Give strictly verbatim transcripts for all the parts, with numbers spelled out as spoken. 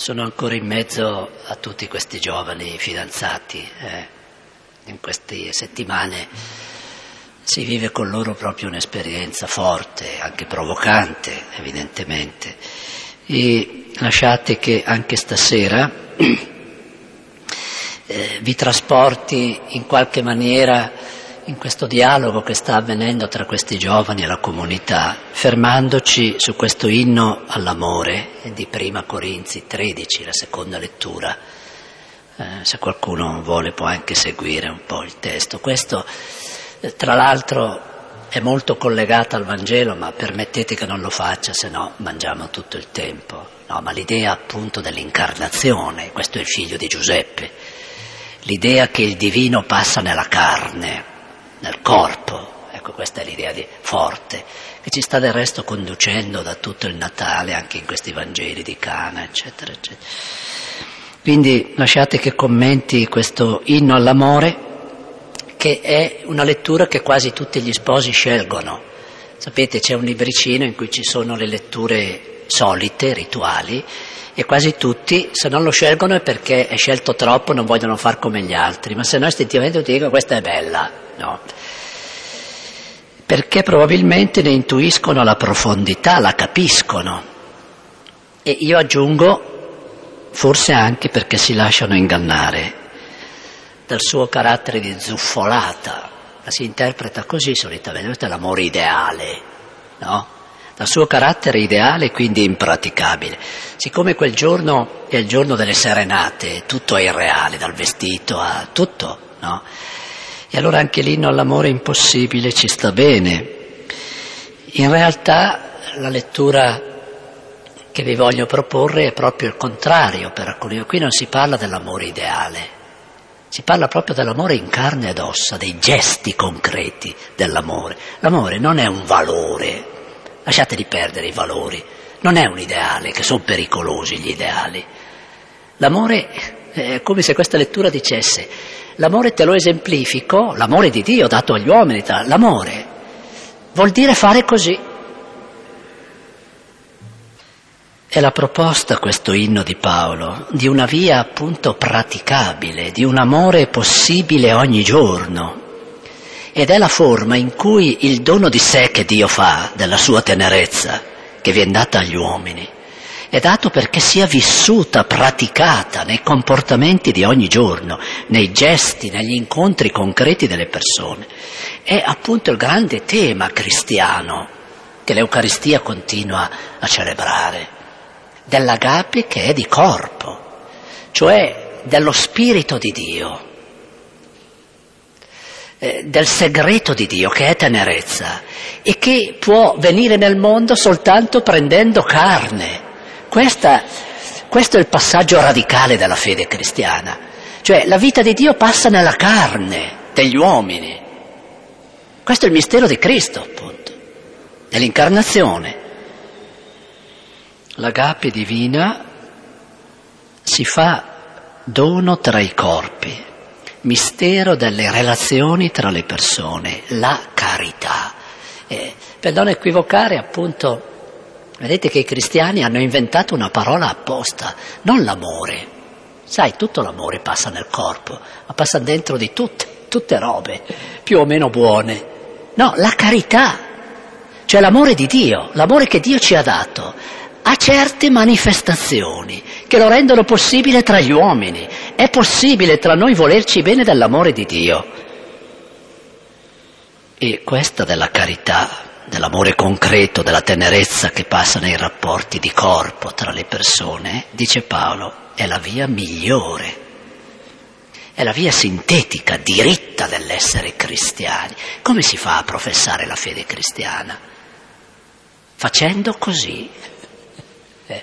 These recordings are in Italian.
sono ancora in mezzo a tutti questi giovani fidanzati. Eh. In queste settimane si vive con loro proprio un'esperienza forte, anche provocante, evidentemente. E lasciate che anche stasera eh, vi trasporti in qualche maniera in questo dialogo che sta avvenendo tra questi giovani e la comunità, fermandoci su questo inno all'amore di Prima Corinzi tredici, la seconda lettura. Eh, se qualcuno vuole può anche seguire un po' il testo. Questo, eh, tra l'altro, è molto collegato al Vangelo, ma permettete che non lo faccia, se no mangiamo tutto il tempo. No, ma l'idea appunto dell'incarnazione, questo è il figlio di Giuseppe, l'idea che il divino passa nella carne, nel corpo, ecco, questa è l'idea di, forte, che ci sta del resto conducendo da tutto il Natale, anche in questi Vangeli di Cana, eccetera, eccetera. Quindi lasciate che commenti questo inno all'amore, che è una lettura che quasi tutti gli sposi scelgono. Sapete, c'è un libricino in cui ci sono le letture solite, rituali, e quasi tutti, se non lo scelgono è perché è scelto troppo, non vogliono far come gli altri, ma se no istintivamente ti dicono questa è bella, no? Perché probabilmente ne intuiscono la profondità, la capiscono. E io aggiungo, forse anche perché si lasciano ingannare dal suo carattere di zuffolata, la si interpreta così solitamente, questo è l'amore ideale, no? Dal suo carattere ideale, quindi impraticabile. Siccome quel giorno è il giorno delle serenate, tutto è irreale, dal vestito a tutto, no? E allora anche l'inno all'amore impossibile ci sta bene. In realtà la lettura che vi voglio proporre è proprio il contrario per alcuni. Qui non si parla dell'amore ideale, si parla proprio dell'amore in carne ed ossa, dei gesti concreti dell'amore. L'amore non è un valore, lasciate di perdere i valori, non è un ideale, che sono pericolosi gli ideali. L'amore è come se questa lettura dicesse: l'amore te lo esemplifico, l'amore di Dio dato agli uomini, l'amore vuol dire fare così. È la proposta, questo inno di Paolo, di una via appunto praticabile, di un amore possibile ogni giorno. Ed è la forma in cui il dono di sé che Dio fa, della sua tenerezza, che viene data agli uomini, è dato perché sia vissuta, praticata nei comportamenti di ogni giorno, nei gesti, negli incontri concreti delle persone. È appunto il grande tema cristiano che l'Eucaristia continua a celebrare, dell'agape che è di corpo, cioè dello Spirito di Dio, eh, del segreto di Dio che è tenerezza e che può venire nel mondo soltanto prendendo carne. Questa, questo è il passaggio radicale della fede cristiana, cioè la vita di Dio passa nella carne degli uomini. Questo è il mistero di Cristo, appunto, dell'incarnazione. L'agape divina si fa dono tra i corpi, mistero delle relazioni tra le persone, la carità. Eh, per non equivocare, appunto, vedete che i cristiani hanno inventato una parola apposta, non l'amore. Sai, tutto l'amore passa nel corpo, ma passa dentro di tutte, tutte robe, più o meno buone. No, la carità, cioè l'amore di Dio, l'amore che Dio ci ha dato, ha certe manifestazioni che lo rendono possibile tra gli uomini. È possibile tra noi volerci bene dell'amore di Dio. E questa della carità, dell'amore concreto, della tenerezza che passa nei rapporti di corpo tra le persone, dice Paolo, è la via migliore, è la via sintetica, diritta dell'essere cristiani. Come si fa a professare la fede cristiana? Facendo così. Eh.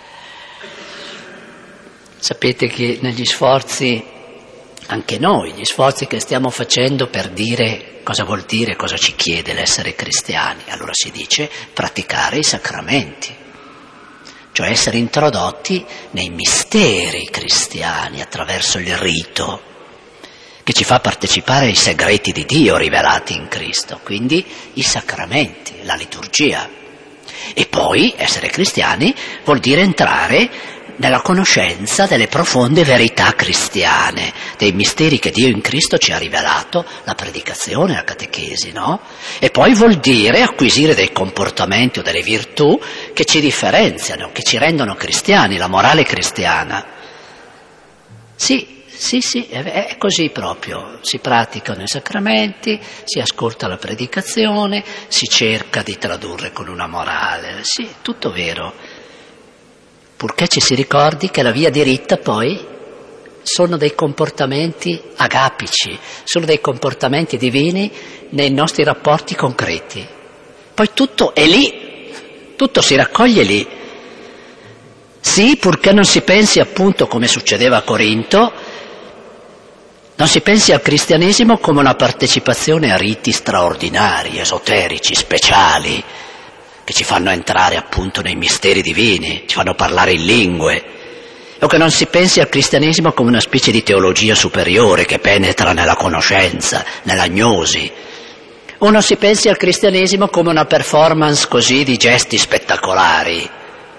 Sapete che negli sforzi, anche noi, gli sforzi che stiamo facendo per dire cosa vuol dire, cosa ci chiede l'essere cristiani, allora si dice praticare i sacramenti, cioè essere introdotti nei misteri cristiani attraverso il rito che ci fa partecipare ai segreti di Dio rivelati in Cristo, quindi i sacramenti, la liturgia. E poi essere cristiani vuol dire entrare nella conoscenza delle profonde verità cristiane, dei misteri che Dio in Cristo ci ha rivelato, la predicazione, la catechesi, no? E poi vuol dire acquisire dei comportamenti o delle virtù che ci differenziano, che ci rendono cristiani, la morale cristiana. Sì, sì, sì, è così proprio. Si praticano i sacramenti, si ascolta la predicazione, si cerca di tradurre con una morale. Sì, tutto vero. Purché ci si ricordi che la via diritta poi sono dei comportamenti agapici, sono dei comportamenti divini nei nostri rapporti concreti. Poi tutto è lì, tutto si raccoglie lì. Sì, purché non si pensi appunto come succedeva a Corinto, non si pensi al cristianesimo come una partecipazione a riti straordinari, esoterici, speciali, che ci fanno entrare appunto nei misteri divini, ci fanno parlare in lingue, o che non si pensi al cristianesimo come una specie di teologia superiore che penetra nella conoscenza, nell'agnosi, o non si pensi al cristianesimo come una performance così di gesti spettacolari.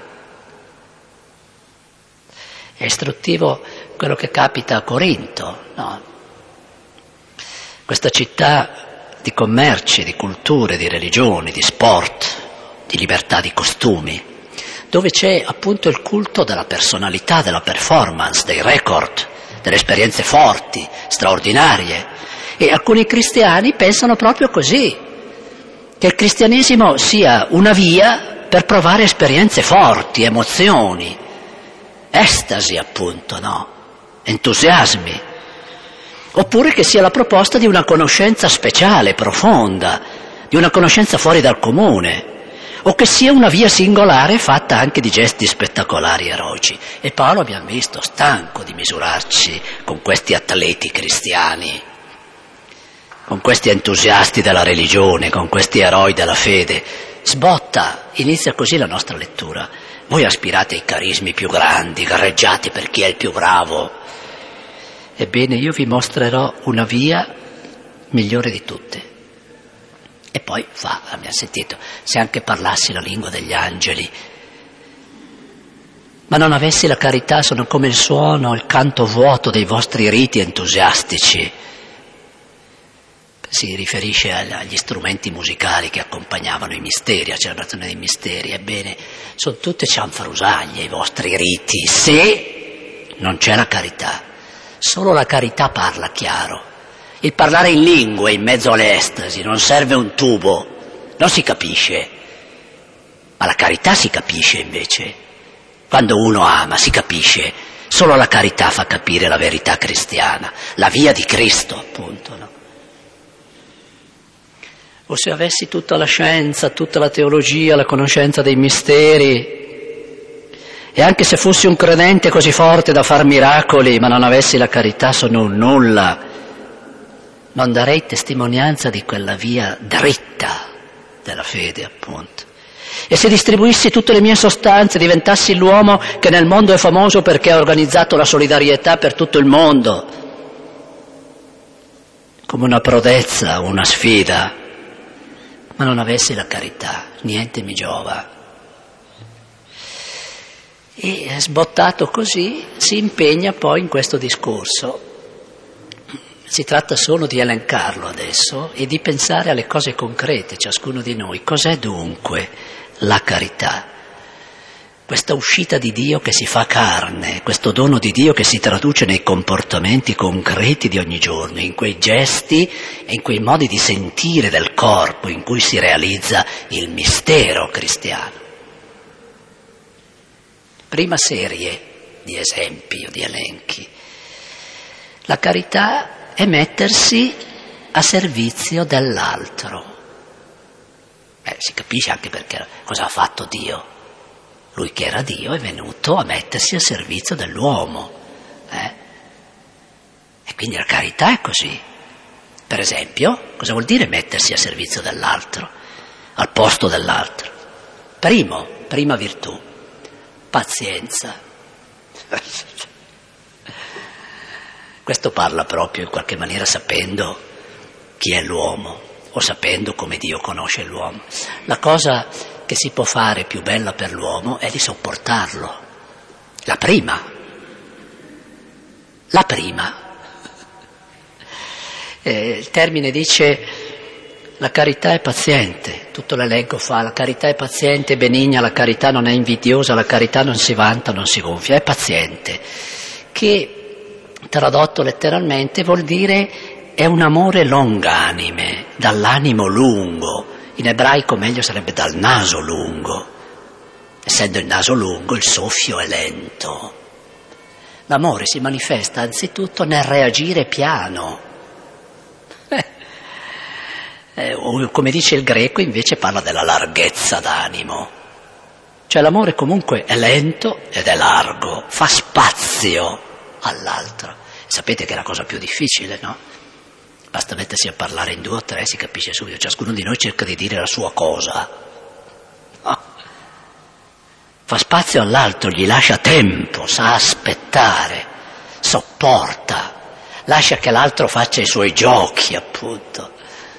È istruttivo quello che capita a Corinto, no? Questa città di commerci, di culture, di religioni, di sport, di libertà di costumi, dove c'è appunto il culto della personalità, della performance, dei record, delle esperienze forti, straordinarie. E alcuni cristiani pensano proprio così, che il cristianesimo sia una via per provare esperienze forti, emozioni, estasi appunto, no? Entusiasmi. Oppure che sia la proposta di una conoscenza speciale, profonda, di una conoscenza fuori dal comune, o che sia una via singolare fatta anche di gesti spettacolari eroici. E Paolo, abbiamo visto, stanco di misurarci con questi atleti cristiani, con questi entusiasti della religione, con questi eroi della fede. Sbotta, inizia così la nostra lettura. Voi aspirate ai carismi più grandi, gareggiate per chi è il più bravo. Ebbene, io vi mostrerò una via migliore di tutte. E poi fa, abbiamo sentito, se anche parlassi la lingua degli angeli, ma non avessi la carità, sono come il suono, il canto vuoto dei vostri riti entusiastici. Si riferisce agli strumenti musicali che accompagnavano i misteri, la celebrazione dei misteri. Ebbene, sono tutte cianfrusaglie i vostri riti, se non c'è la carità. Solo la carità parla chiaro. Il parlare in lingue in mezzo alle estasi non serve un tubo, non si capisce. Ma la carità si capisce invece. Quando uno ama si capisce. Solo la carità fa capire la verità cristiana, la via di Cristo appunto, no? O se avessi tutta la scienza, tutta la teologia, la conoscenza dei misteri, e anche se fossi un credente così forte da far miracoli, ma non avessi la carità, sono un nulla. Non darei testimonianza di quella via dritta della fede, appunto. E se distribuissi tutte le mie sostanze, diventassi l'uomo che nel mondo è famoso perché ha organizzato la solidarietà per tutto il mondo, come una prodezza, una sfida, ma non avessi la carità, niente mi giova. E sbottato così si impegna poi in questo discorso. Si tratta solo di elencarlo adesso e di pensare alle cose concrete, ciascuno di noi. Cos'è dunque la carità? Questa uscita di Dio che si fa carne, questo dono di Dio che si traduce nei comportamenti concreti di ogni giorno, in quei gesti e in quei modi di sentire del corpo in cui si realizza il mistero cristiano. Prima serie di esempi o di elenchi. La carità è mettersi a servizio dell'altro. Eh, si capisce anche perché cosa ha fatto Dio. Lui che era Dio è venuto a mettersi a servizio dell'uomo. Eh? E quindi la carità è così. Per esempio, cosa vuol dire mettersi a servizio dell'altro, al posto dell'altro? Primo, prima virtù, pazienza. Questo parla proprio in qualche maniera sapendo chi è l'uomo o sapendo come Dio conosce l'uomo. La cosa che si può fare più bella per l'uomo è di sopportarlo. la prima, la prima. Eh, il termine dice la carità è paziente, tutto l'elenco fa, la carità è paziente, benigna, la carità non è invidiosa, la carità non si vanta, non si gonfia, è paziente, che tradotto letteralmente vuol dire è un amore longanime, dall'animo lungo, in ebraico meglio sarebbe dal naso lungo, essendo il naso lungo il soffio è lento. L'amore si manifesta anzitutto nel reagire piano. Eh, o come dice il greco invece parla della larghezza d'animo. Cioè l'amore comunque è lento ed è largo, fa spazio all'altro. Sapete che è la cosa più difficile, no? Basta mettersi a parlare in due o tre, si capisce subito, ciascuno di noi cerca di dire la sua cosa. No. Fa spazio all'altro, gli lascia tempo, sa aspettare, sopporta, lascia che l'altro faccia i suoi giochi, appunto.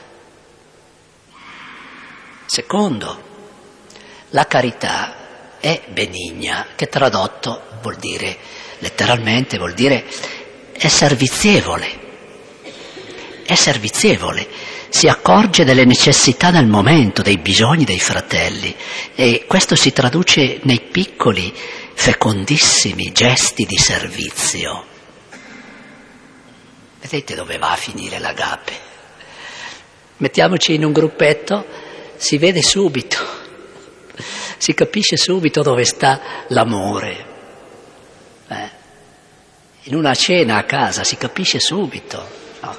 Secondo, la carità è benigna, che tradotto vuol dire, letteralmente vuol dire è servizievole, è servizievole, si accorge delle necessità del momento, dei bisogni dei fratelli e questo si traduce nei piccoli, fecondissimi gesti di servizio. Vedete dove va a finire l'agape? Mettiamoci in un gruppetto, si vede subito, si capisce subito dove sta l'amore. Eh? In una cena a casa si capisce subito. No?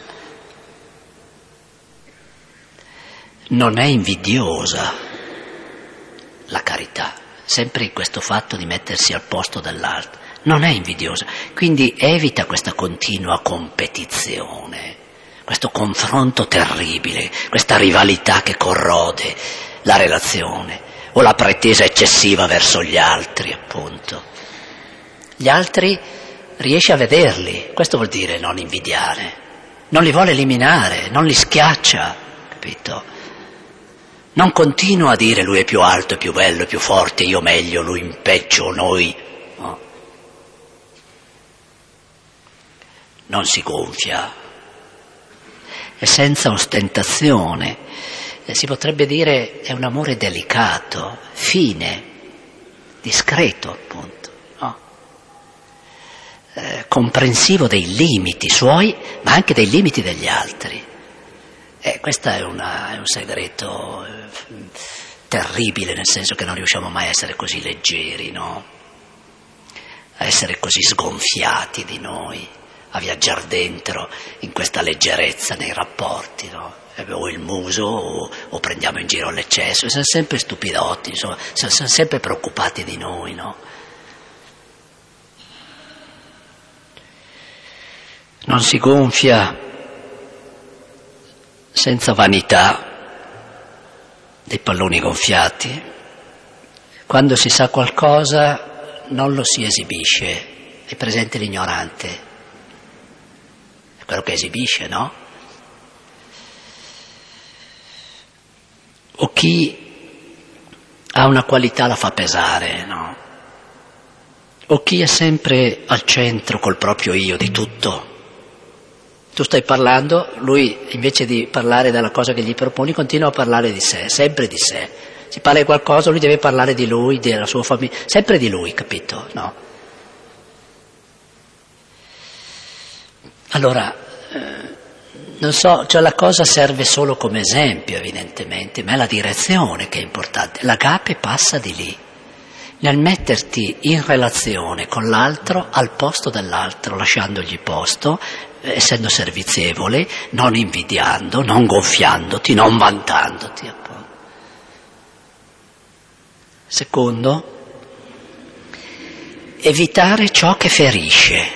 Non è invidiosa la carità, sempre in questo fatto di mettersi al posto dell'altro. Non è invidiosa, quindi evita questa continua competizione, questo confronto terribile, questa rivalità che corrode la relazione o la pretesa eccessiva verso gli altri, appunto. Gli altri riesce a vederli, questo vuol dire non invidiare, non li vuole eliminare, non li schiaccia, capito? Non continua a dire lui è più alto, è più bello, è più forte, io meglio, lui in peggio, noi. No. Non si gonfia, è senza ostentazione, eh, si potrebbe dire è un amore delicato, fine, discreto appunto, no? eh, comprensivo dei limiti suoi, ma anche dei limiti degli altri. Eh, questo è, una, è un segreto eh, terribile, nel senso che non riusciamo mai a essere così leggeri, no? A essere così sgonfiati di noi, a viaggiare dentro in questa leggerezza nei rapporti, no? Eh, o il muso o, o prendiamo in giro l'eccesso, siamo sempre stupidotti, insomma, siamo, siamo sempre preoccupati di noi, no? Non si gonfia senza vanità, dei palloni gonfiati. Quando si sa qualcosa non lo si esibisce, è presente l'ignorante, è quello che esibisce, no? O chi ha una qualità la fa pesare, no? O chi è sempre al centro col proprio io di tutto. Tu stai parlando, lui invece di parlare della cosa che gli proponi continua a parlare di sé, sempre di sé. Si parla di qualcosa, lui deve parlare di lui, della sua famiglia, sempre di lui, capito? No? Allora, eh, non so, cioè la cosa serve solo come esempio evidentemente, ma è la direzione che è importante. L'agape passa di lì, nel metterti in relazione con l'altro al posto dell'altro, lasciandogli posto, essendo servizievole, non invidiando, non gonfiandoti, non vantandoti. Appunto. Secondo, evitare ciò che ferisce.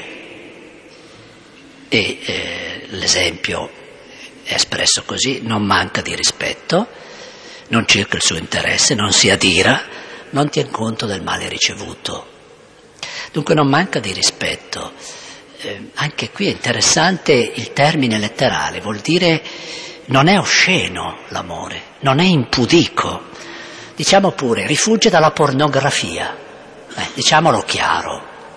E eh, l'esempio è espresso così: non manca di rispetto, non cerca il suo interesse, non si adira, non tiene conto del male ricevuto. Dunque non manca di rispetto. Eh, anche qui è interessante il termine letterale, vuol dire non è osceno l'amore, non è impudico, diciamo pure rifugge dalla pornografia, eh, diciamolo chiaro,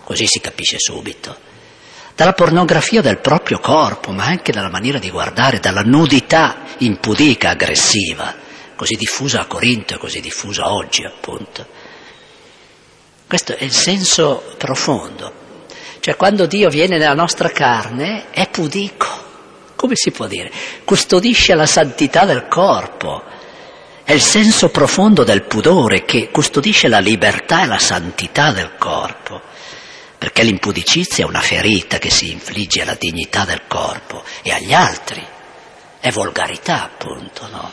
così si capisce subito. Dalla pornografia del proprio corpo, ma anche dalla maniera di guardare, dalla nudità impudica, aggressiva, così diffusa a Corinto e così diffusa oggi, appunto. Questo è il senso profondo. Cioè, quando Dio viene nella nostra carne, è pudico. Come si può dire? Custodisce la santità del corpo. È il senso profondo del pudore che custodisce la libertà e la santità del corpo. Perché l'impudicizia è una ferita che si infligge alla dignità del corpo e agli altri. È volgarità, appunto, no?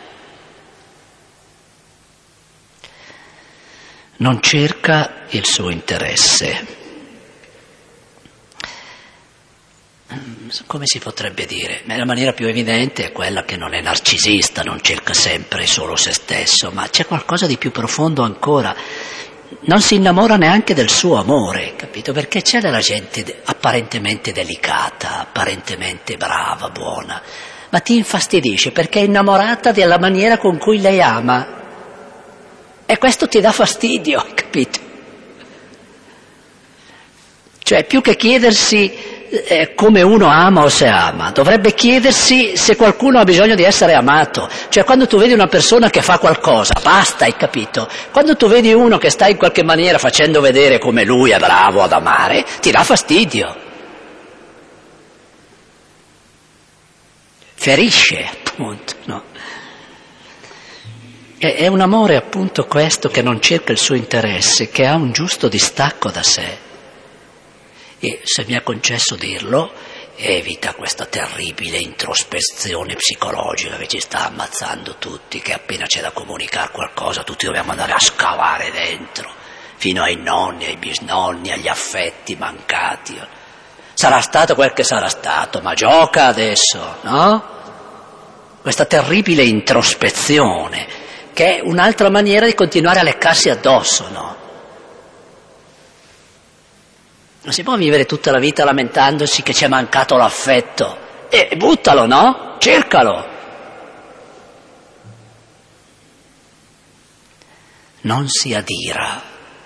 Non cerca il suo interesse. Come si potrebbe dire? La maniera più evidente è quella che non è narcisista, non cerca sempre solo se stesso, ma c'è qualcosa di più profondo ancora. Non si innamora neanche del suo amore, capito? Perché c'è della gente apparentemente delicata, apparentemente brava, buona, ma ti infastidisce perché è innamorata della maniera con cui lei ama. E questo ti dà fastidio, capito? Cioè, più che chiedersi eh, come uno ama o se ama, dovrebbe chiedersi se qualcuno ha bisogno di essere amato. Cioè, quando tu vedi una persona che fa qualcosa, basta, hai capito? Quando tu vedi uno che sta in qualche maniera facendo vedere come lui è bravo ad amare, ti dà fastidio. Ferisce, appunto, no? È un amore, appunto, questo che non cerca il suo interesse, che ha un giusto distacco da sé. E, se mi è concesso dirlo, evita questa terribile introspezione psicologica che ci sta ammazzando tutti, che appena c'è da comunicare qualcosa tutti dobbiamo andare a scavare dentro, fino ai nonni, ai bisnonni, agli affetti mancati. Sarà stato quel che sarà stato, ma gioca adesso, no? Questa terribile introspezione, che è un'altra maniera di continuare a leccarsi addosso, no? Non si può vivere tutta la vita lamentandosi che ci è mancato l'affetto. E buttalo, no? Cercalo. Non si adira.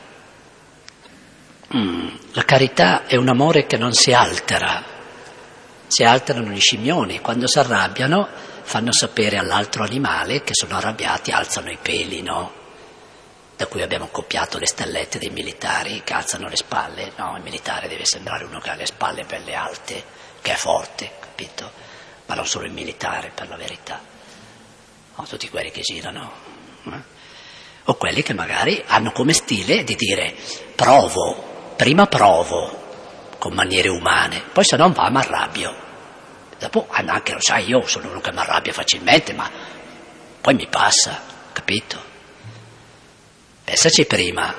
Mm, la carità è un amore che non si altera. Si alterano gli scimmioni. Quando si arrabbiano fanno sapere all'altro animale che sono arrabbiati, alzano i peli, no? Da cui abbiamo copiato le stellette dei militari che alzano le spalle. No, il militare deve sembrare uno che ha le spalle belle alte, che è forte, capito? Ma non solo il militare, per la verità. No, tutti quelli che girano. Eh? O quelli che magari hanno come stile di dire provo, prima provo, con maniere umane, poi se non va mi arrabbio. Dopo, anche lo sai, io sono uno che mi arrabbia facilmente, ma poi mi passa, capito? Pensaci prima,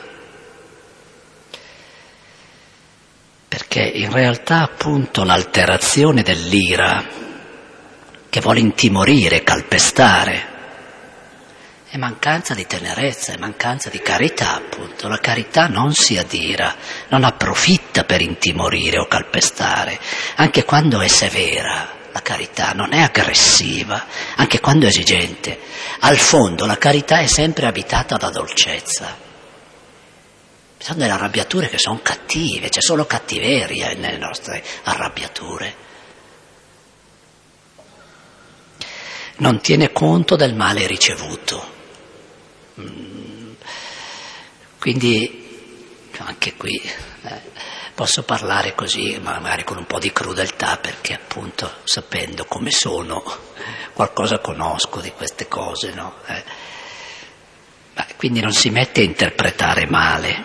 perché in realtà appunto l'alterazione dell'ira che vuole intimorire, calpestare, è mancanza di tenerezza, è mancanza di carità, appunto. La carità non si adira, non approfitta per intimorire o calpestare, anche quando è severa. La carità non è aggressiva, anche quando è esigente. Al fondo la carità è sempre abitata da dolcezza. Ci sono delle arrabbiature che sono cattive, c'è solo cattiveria nelle nostre arrabbiature. Non tiene conto del male ricevuto. Quindi anche qui eh, posso parlare così, magari con un po' di crudeltà, perché appunto sapendo come sono qualcosa conosco di queste cose, no? Eh, ma quindi non si mette a interpretare male,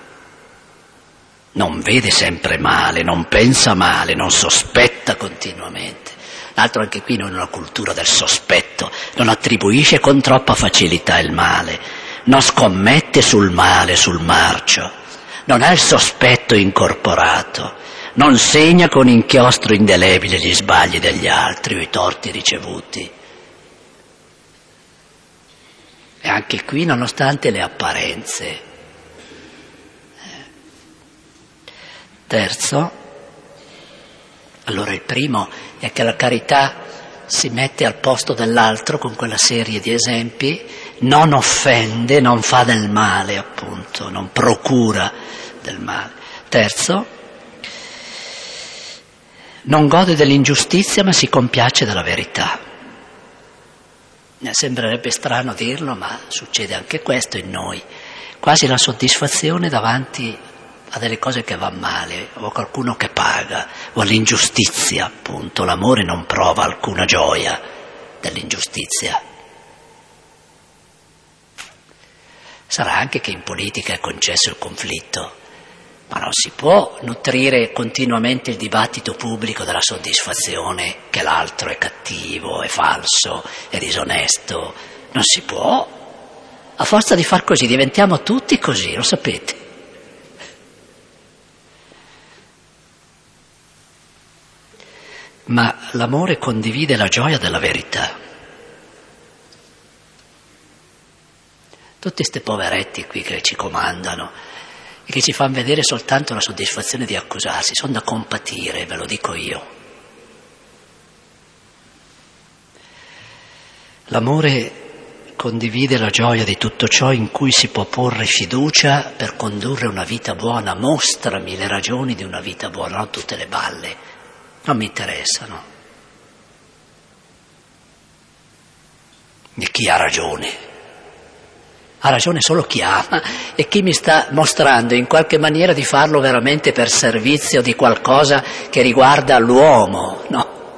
non vede sempre male, non pensa male, non sospetta continuamente. L'altro anche qui non è una cultura del sospetto, non attribuisce con troppa facilità il male, non scommette sul male, sul marcio, non ha il sospetto incorporato, non segna con inchiostro indelebile gli sbagli degli altri o i torti ricevuti. E anche qui, nonostante le apparenze. Terzo, allora il primo è che la carità si mette al posto dell'altro con quella serie di esempi, non offende, non fa del male, appunto, non procura del male. Terzo, non gode dell'ingiustizia ma si compiace della verità. Sembrerebbe strano dirlo, ma succede anche questo in noi. Quasi la soddisfazione davanti a delle cose che vanno male, o a qualcuno che paga, o all'ingiustizia, appunto. L'amore non prova alcuna gioia dell'ingiustizia. Sarà anche che in politica è concesso il conflitto, ma non si può nutrire continuamente il dibattito pubblico della soddisfazione che l'altro è cattivo, è falso, è disonesto. Non si può. A forza di far così diventiamo tutti così, lo sapete. Ma l'amore condivide la gioia della verità. Tutti questi poveretti qui che ci comandano e che ci fanno vedere soltanto la soddisfazione di accusarsi, sono da compatire, ve lo dico io. L'amore condivide la gioia di tutto ciò in cui si può porre fiducia per condurre una vita buona. Mostrami le ragioni di una vita buona, non tutte le balle, non mi interessano. E chi ha ragione? Ha ragione solo chi ama e chi mi sta mostrando in qualche maniera di farlo veramente per servizio di qualcosa che riguarda l'uomo, no?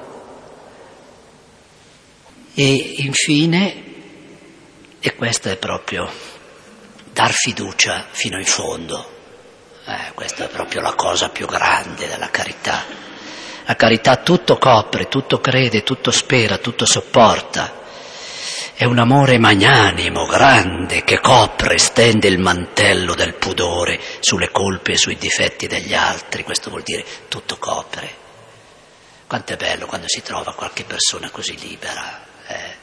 E infine, e questo è proprio dar fiducia fino in fondo, eh, questa è proprio la cosa più grande della carità. La carità tutto copre, tutto crede, tutto spera, tutto sopporta. È un amore magnanimo, grande, che copre, stende il mantello del pudore sulle colpe e sui difetti degli altri. Questo vuol dire tutto copre. Quanto è bello quando si trova qualche persona così libera. Eh.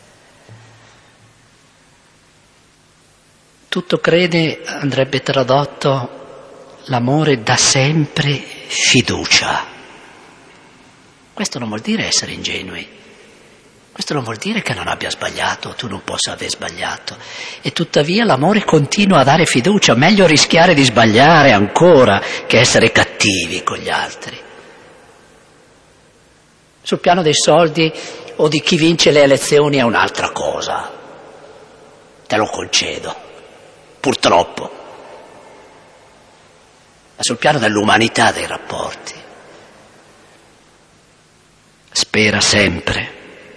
Tutto crede, andrebbe tradotto, l'amore dà sempre fiducia. Questo non vuol dire essere ingenui. Questo non vuol dire che non abbia sbagliato o tu non possa aver sbagliato. E tuttavia l'amore continua a dare fiducia. Meglio rischiare di sbagliare ancora che essere cattivi con gli altri. Sul piano dei soldi o di chi vince le elezioni è un'altra cosa. Te lo concedo, purtroppo. Ma sul piano dell'umanità dei rapporti spera sempre.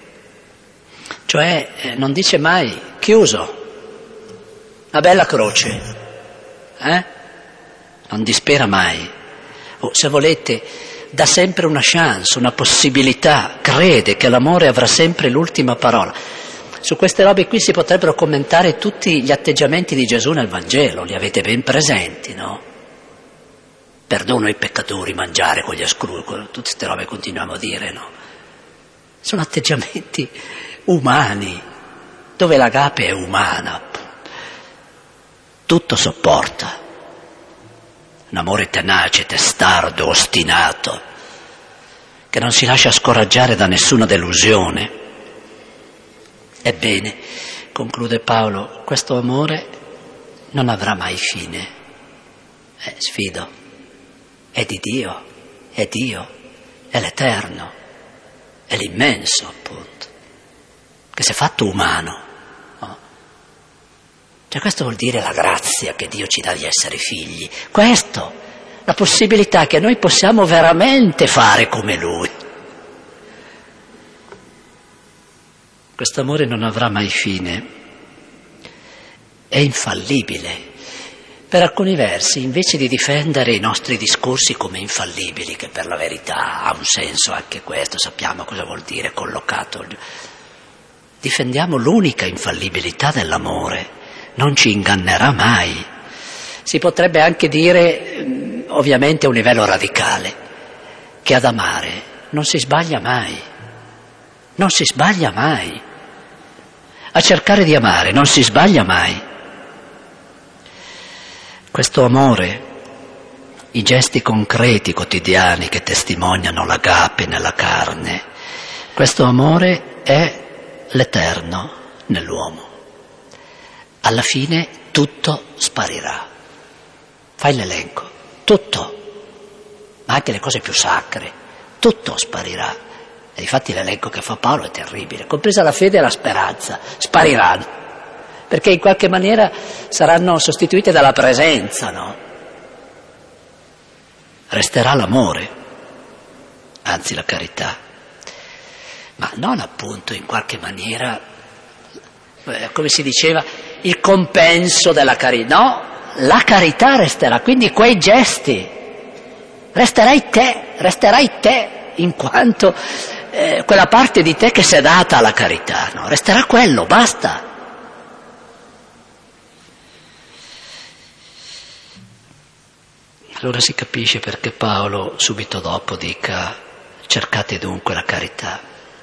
Cioè eh, non dice mai chiuso, una bella croce, eh? Non dispera mai. O se volete, dà sempre una chance, una possibilità, crede che l'amore avrà sempre l'ultima parola. Su queste robe qui si potrebbero commentare tutti gli atteggiamenti di Gesù nel Vangelo, li avete ben presenti, no? Perdono ai peccatori, mangiare con gli esclusi, tutte queste robe continuiamo a dire, no? Sono atteggiamenti umani, dove l'agape è umana, tutto sopporta, un amore tenace, testardo, ostinato, che non si lascia scoraggiare da nessuna delusione. Ebbene, conclude Paolo, questo amore non avrà mai fine. Eh, sfido, è di Dio, è Dio, è l'eterno, è l'immenso, appunto, che si è fatto umano. No? Cioè questo vuol dire la grazia che Dio ci dà di essere figli. Questo, la possibilità che noi possiamo veramente fare come Lui. Questo amore non avrà mai fine, è infallibile. Per alcuni versi, invece di difendere i nostri discorsi come infallibili, che per la verità ha un senso anche questo, sappiamo cosa vuol dire collocato, difendiamo l'unica infallibilità dell'amore, non ci ingannerà mai. Si potrebbe anche dire, ovviamente a un livello radicale, che ad amare non si sbaglia mai, non si sbaglia mai. A cercare di amare non si sbaglia mai. Questo amore, i gesti concreti quotidiani che testimoniano l'agape nella carne, questo amore è l'eterno nell'uomo. Alla fine tutto sparirà. Fai l'elenco. tutto, ma anche le cose più sacre, tutto sparirà. E infatti l'elenco che fa Paolo è terribile, compresa la fede e la speranza, spariranno, perché in qualche maniera saranno sostituite dalla presenza, no? Resterà l'amore, anzi la carità, ma non appunto in qualche maniera, eh, come si diceva, il compenso della carità, no, la carità resterà, quindi quei gesti, resterai te, resterai te, in quanto eh, quella parte di te che si è data alla carità, no? Resterà quello, basta. Allora si capisce perché Paolo subito dopo dica: cercate dunque la carità.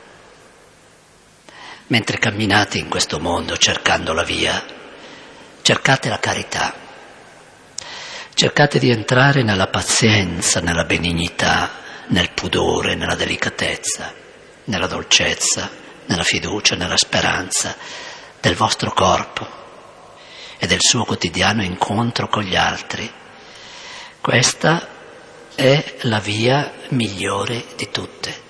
Mentre camminate in questo mondo cercando la via, cercate la carità. Cercate di entrare nella pazienza, nella benignità, nel pudore, nella delicatezza, nella dolcezza, nella fiducia, nella speranza del vostro corpo e del suo quotidiano incontro con gli altri. Questa è la via migliore di tutte.